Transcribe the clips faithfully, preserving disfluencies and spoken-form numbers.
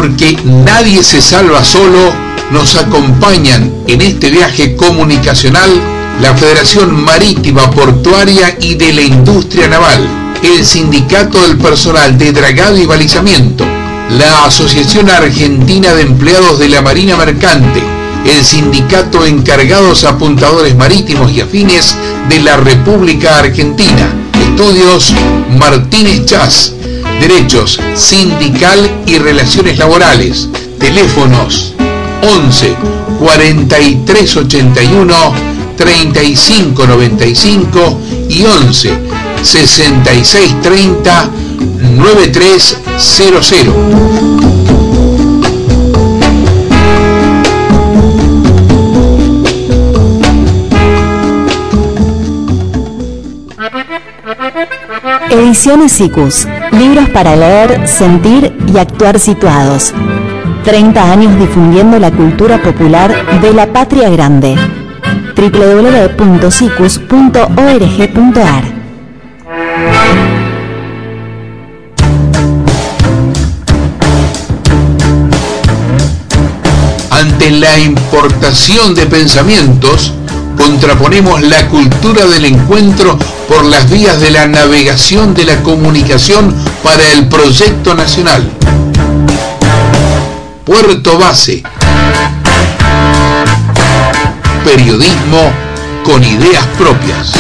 porque nadie se salva solo, nos acompañan en este viaje comunicacional la Federación Marítima Portuaria y de la Industria Naval, el Sindicato del Personal de Dragado y Balizamiento, la Asociación Argentina de Empleados de la Marina Mercante, el Sindicato Encargados Apuntadores Marítimos y Afines de la República Argentina, Estudios Martínez Chas, Derechos Sindical y Relaciones Laborales, teléfonos once cuarenta y tres ochenta y uno treinta y cinco noventa y cinco y once sesenta y seis treinta noventa y tres cero cero. Ediciones Sikus, libros para leer, sentir y actuar situados. treinta años difundiendo la cultura popular de la patria grande. doble u doble u doble u punto sikus punto org punto ar. Ante la importación de pensamientos, contraponemos la cultura del encuentro por las vías de la navegación de la comunicación para el proyecto nacional. Puerto Base. Periodismo con ideas propias.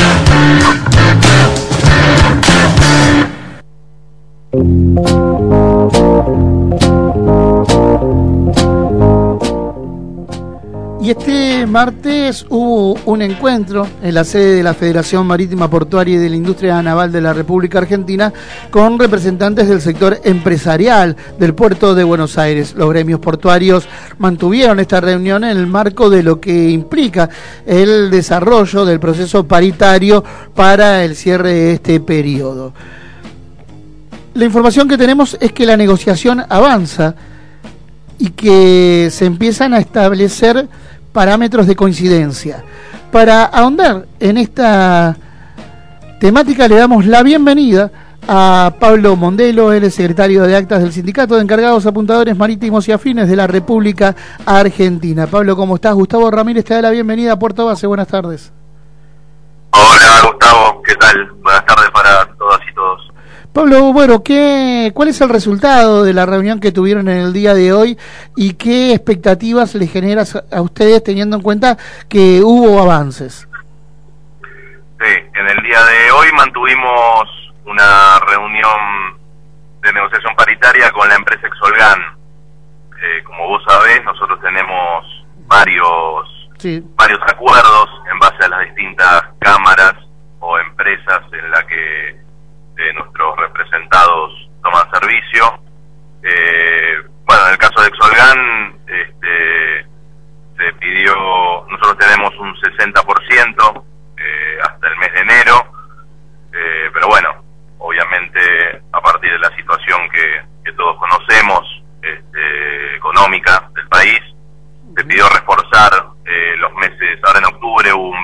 Y este martes hubo un encuentro en la sede de la Federación Marítima Portuaria y de la Industria Naval de la República Argentina con representantes del sector empresarial del puerto de Buenos Aires. Los gremios portuarios mantuvieron esta reunión en el marco de lo que implica el desarrollo del proceso paritario para el cierre de este periodo. La información que tenemos es que la negociación avanza y que se empiezan a establecer parámetros de coincidencia. Para ahondar en esta temática le damos la bienvenida a Pablo Mondelo, él es secretario de Actas del Sindicato de Encargados Apuntadores Marítimos y Afines de la República Argentina. Pablo, ¿cómo estás? Gustavo Ramírez te da la bienvenida a Puerto Base, buenas tardes. Hola Gustavo, ¿qué tal? Buenas tardes para todas y todos. Pablo, bueno, ¿qué, ¿cuál es el resultado de la reunión que tuvieron en el día de hoy y qué expectativas le generas a ustedes teniendo en cuenta que hubo avances? Sí, en el día de hoy mantuvimos una reunión de negociación paritaria con la empresa Exolgan. Eh, como vos sabés, nosotros tenemos varios, sí. varios acuerdos en base a las distintas cámaras o empresas en la que Eh, nuestros representados toman servicio. Eh, bueno, en el caso de Exolgan, este, se pidió, nosotros tenemos un sesenta por ciento eh, hasta el mes de enero, eh, pero bueno, obviamente a partir de la situación que, que todos conocemos, este, económica del país, se pidió reforzar eh, los meses, ahora en octubre un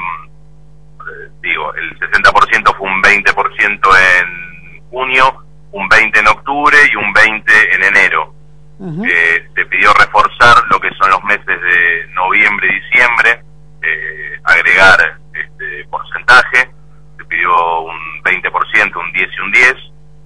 digo, el sesenta por ciento fue un veinte por ciento en junio, un veinte por ciento en octubre y un veinte por ciento en enero. Uh-huh. Eh, se pidió reforzar lo que son los meses de noviembre y diciembre, eh, agregar este porcentaje, se pidió un veinte por ciento, un diez y un diez,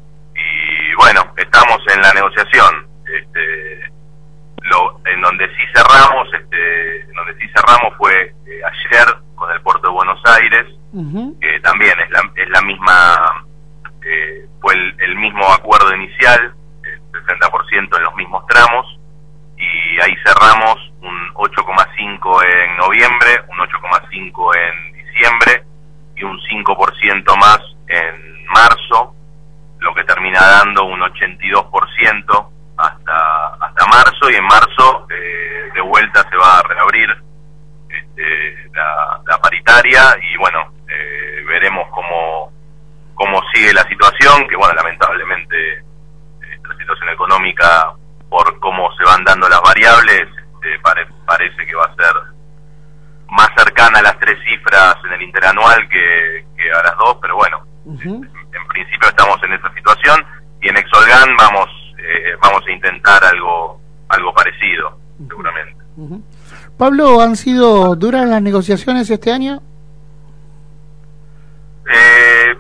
y bueno, estamos en la negociación, este, lo, en donde sí cerramos, este, en donde sí cerramos fue eh, ayer con el puerto de Buenos Aires, uh-huh. que también es la, es la misma, eh, fue el, el mismo acuerdo inicial, el sesenta por ciento en los mismos tramos, y ahí cerramos un ocho coma cinco en noviembre, un ocho coma cinco en diciembre y un cinco por ciento más en marzo, lo que termina dando un ochenta y dos por ciento hasta hasta marzo, y en marzo eh, de vuelta se va a reabrir este, la, la paritaria, y bueno, eh, veremos cómo cómo sigue la situación, que bueno, lamentablemente eh, la situación económica, por cómo se van dando las variables, eh, pare, parece que va a ser más cercana a las tres cifras en el interanual que, que a las dos, pero bueno, uh-huh. en, en principio estamos en esa situación, y en Exolgan vamos eh, vamos a intentar algo Pablo, ¿han sido duras las negociaciones este año? Eh,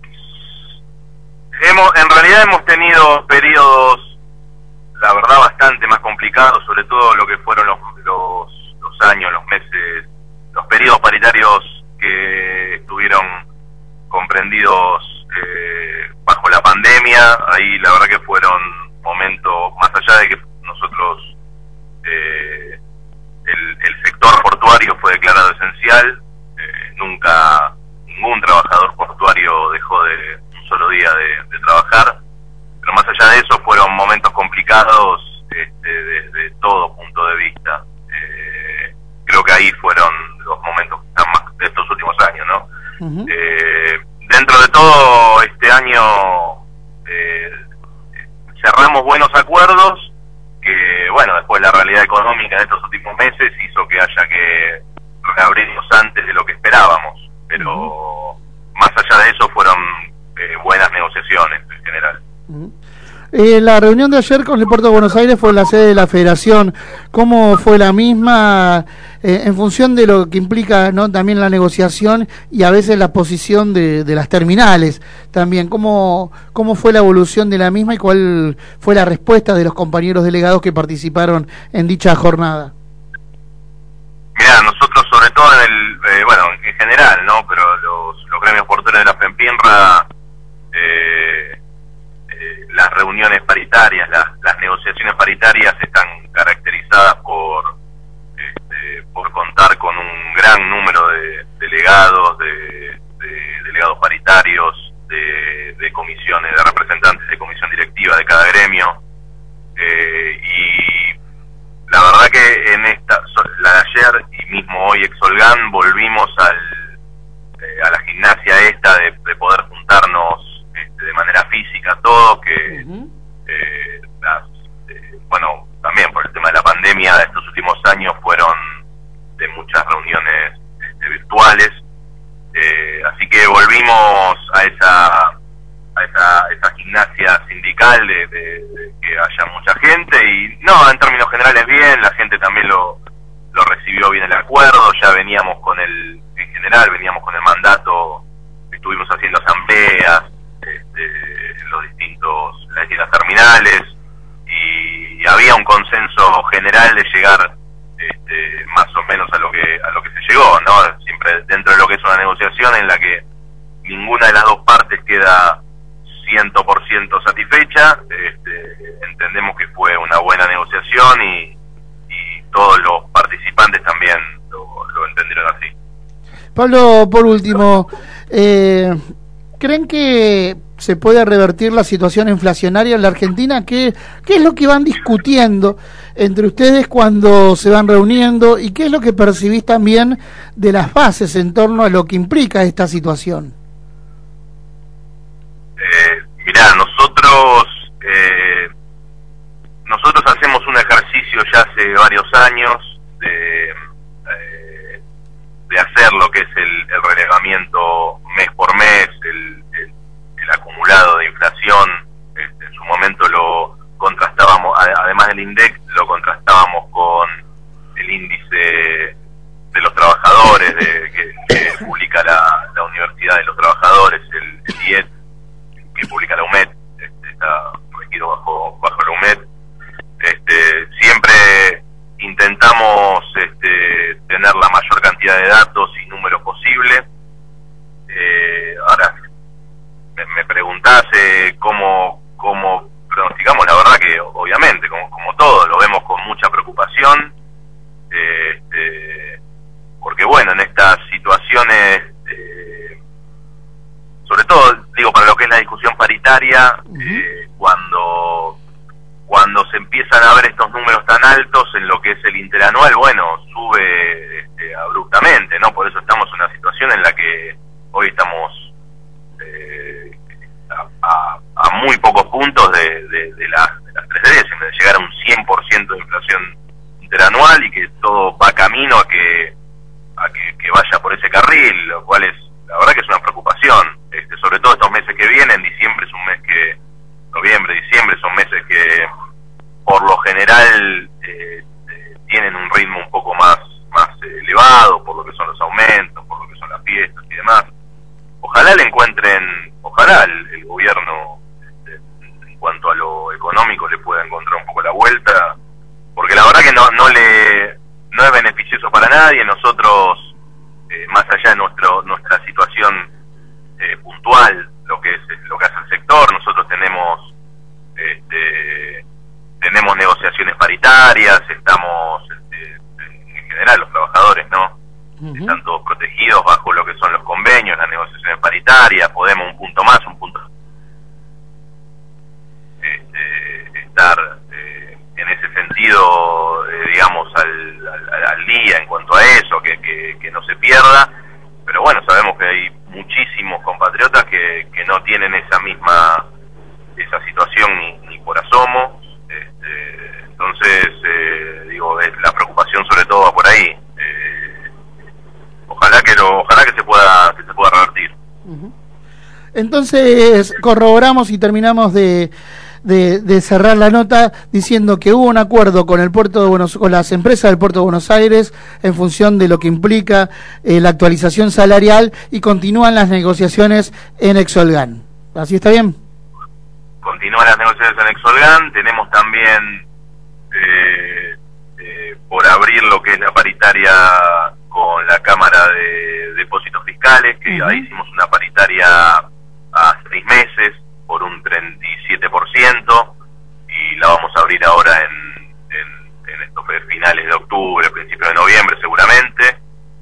hemos, en realidad hemos tenido periodos, la verdad, bastante más complicados, sobre todo lo que fueron los, los, los años, los meses, los periodos paritarios que estuvieron comprendidos eh, bajo la pandemia. Ahí la verdad que fueron momentos, más allá de que nosotros, eh, el, el sector portuario fue declarado esencial, eh, nunca ningún trabajador portuario dejó de un solo día de, de trabajar, pero más allá de eso fueron momentos complicados este, desde todo punto de vista. Eh, creo que ahí fueron los momentos que están más de estos últimos años, ¿no? Uh-huh. Eh, dentro de todo, este año eh, cerramos buenos acuerdos que, bueno, después la realidad económica de estos últimos meses hizo que haya que reabrirnos antes de lo que esperábamos, pero uh-huh. más allá de eso fueron eh, buenas negociaciones en general. Uh-huh. Eh, la reunión de ayer con el Puerto de Buenos Aires fue en la sede de la Federación. ¿Cómo fue la misma eh, en función de lo que implica, ¿no?, también la negociación y a veces la posición de, de las terminales también? ¿Cómo, ¿Cómo fue la evolución de la misma y cuál fue la respuesta de los compañeros delegados que participaron en dicha jornada? Mira, nosotros sobre todo en el, eh, bueno, en general, ¿no?, pero los, los gremios portuarios de la FEMPIENRA, eh, eh, las reuniones paritarias, las, las negociaciones paritarias están caracterizadas por este, por contar con un gran número de delegados, de, de delegados paritarios, de, de comisiones, de representantes de comisión directiva de cada gremio, eh, y la verdad que en esta, la de ayer y mismo hoy Exolgan, volvimos al eh, a la gimnasia esta de, de poder juntarnos este, de manera física todo, que uh-huh. eh, las, eh, bueno, también por el tema de la pandemia de estos últimos años fueron de muchas reuniones este, virtuales, eh, así que volvimos a esa a esa, esa gimnasia sindical de, de, de que haya mucha gente, y no, en términos generales bien, la gente también lo, lo recibió bien el acuerdo, ya veníamos con el, en general veníamos con el mandato, estuvimos haciendo asambleas este, en los distintos, las distintas terminales, y, y había un consenso general de llegar este, más o menos a lo que a lo que se llegó, ¿no? Siempre dentro de lo que es una negociación en la que ninguna de las dos partes queda cien por ciento satisfecha, este, entendemos que fue una buena negociación y, y todos los participantes también lo, lo entendieron así. Pablo, por último, eh, ¿creen que se puede revertir la situación inflacionaria en la Argentina? ¿Qué, qué es lo que van discutiendo entre ustedes cuando se van reuniendo y qué es lo que percibís también de las bases en torno a lo que implica esta situación? Eh, mirá, nosotros eh, nosotros hacemos un ejercicio ya hace varios años de, eh, de hacer lo que es el, el relevamiento mes por mes, el, el, el acumulado de inflación. Este, en su momento lo contrastábamos, además del INDEC, lo contrastábamos con el índice de los trabajadores de, que, que publica la, la Universidad de los Trabajadores, el, el I E T, que publica la U M E D, este, está regido bajo, bajo la U M E D. Este, siempre intentamos este, tener la mayor cantidad de datos y números posible. Eh, ahora, me, me preguntás eh, cómo, cómo pronosticamos, la verdad que obviamente, como, como todo, lo vemos con mucha preocupación, eh, este, porque bueno, en estas situaciones, eh, sobre todo, digo, para lo que es la discusión paritaria, eh, cuando cuando se empiezan a ver estos números tan altos en lo que es el interanual, bueno, sube este, abruptamente, ¿no? Por eso estamos en una situación en la que hoy estamos eh, a, a, a muy pocos puntos de, de, de, las, de las tres décimas, de llegar a un cien por ciento de inflación interanual, y que todo va camino a que a que, que vaya por ese carril, lo cual es, la verdad que es una preocupación. Este, sobre todo estos meses que vienen, diciembre es un mes que, noviembre, diciembre son meses que por lo general eh, eh, tienen un ritmo un poco más ojalá el, el gobierno este, en cuanto a lo económico le pueda encontrar un poco la vuelta, porque la verdad que no no le no es beneficioso para nadie. Nosotros, eh, más allá de nuestro nuestra situación eh, puntual, lo que es lo que hace el sector, nosotros tenemos este, tenemos negociaciones paritarias, estamos este, en general los trabajadores, ¿no? Uh-huh. Están todos protegidos bajo lo que son los convenios, las negociaciones paritarias, podemos un punto más, un punto este, estar eh, en ese sentido, eh, digamos, al, al, al día en cuanto a eso, que, que, que no se pierda, pero bueno, sabemos que hay muchísimos compatriotas que, que no tienen esa misma esa situación ni, ni por asomo, este, entonces eh, digo, es la preocupación sobre todo va por ahí. eh, ojalá que lo ojalá que se pueda que se pueda revertir. Uh-huh. Entonces corroboramos y terminamos de De, de cerrar la nota diciendo que hubo un acuerdo con el puerto de Buenos con las empresas del puerto de Buenos Aires en función de lo que implica eh, la actualización salarial, y continúan las negociaciones en Exolgan. ¿Así está bien? Continúan las negociaciones en Exolgan. Tenemos también eh, eh, por abrir lo que es la paritaria con la Cámara de Depósitos Fiscales, que uh-huh. ahí hicimos una paritaria a seis meses por un treinta y siete por ciento, y la vamos a abrir ahora en, en, en estos finales de octubre, principios de noviembre seguramente.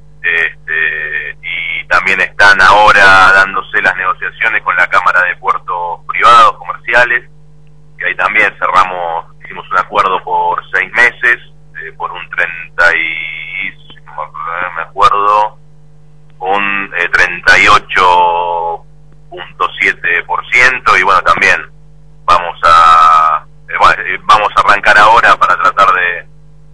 Este, y también están ahora dándose las negociaciones con la Cámara de Puertos Privados Comerciales, que ahí también cerramos, hicimos un acuerdo por seis meses, eh, por un treinta y, me acuerdo, un eh, treinta y ocho punto siete por ciento, y bueno, también vamos a eh, bueno, vamos a arrancar ahora para tratar de,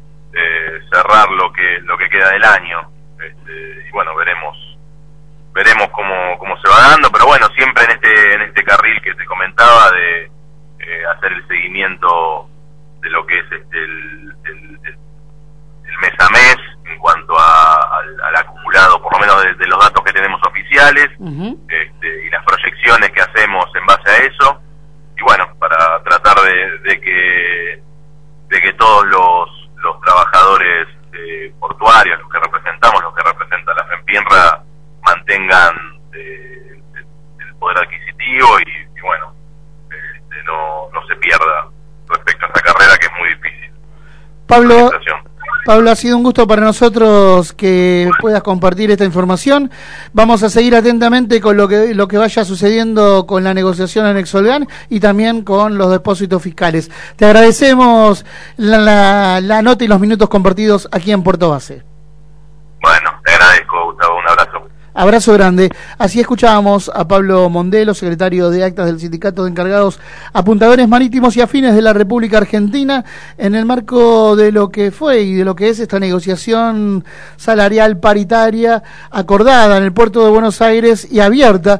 de cerrar lo que lo que queda del año, este, y bueno, veremos veremos cómo cómo se va dando, pero bueno, siempre en este en este carril que te comentaba de eh, hacer el seguimiento de lo que es este el, el, el, el mes a mes en cuanto a, al, al acumulado, por lo menos de, de los datos que tenemos oficiales. Uh-huh. este, y las proyecciones que hacemos en base a eso, y bueno, para tratar de, de que de que todos los los trabajadores eh, portuarios, los que representamos, los que representa la FEMPINRA, mantengan eh, el, el poder adquisitivo y, y bueno, este, no, no se pierda respecto a esta carrera que es muy difícil. Pablo, Pablo, ha sido un gusto para nosotros que puedas compartir esta información. Vamos a seguir atentamente con lo que lo que vaya sucediendo con la negociación en Exolgan y también con los depósitos fiscales. Te agradecemos la, la, la nota y los minutos compartidos aquí en Puerto Base. Bueno, te agradezco, Gustavo, un abrazo. Abrazo grande. Así escuchábamos a Pablo Mondelo, secretario de Actas del Sindicato de Encargados Apuntadores Marítimos y Afines de la República Argentina, en el marco de lo que fue y de lo que es esta negociación salarial paritaria acordada en el puerto de Buenos Aires y abierta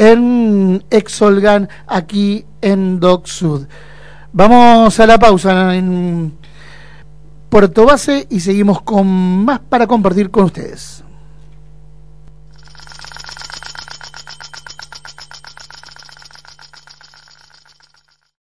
en Exolgan, aquí en Dock Sud. Vamos a la pausa en Puerto Base y seguimos con más para compartir con ustedes.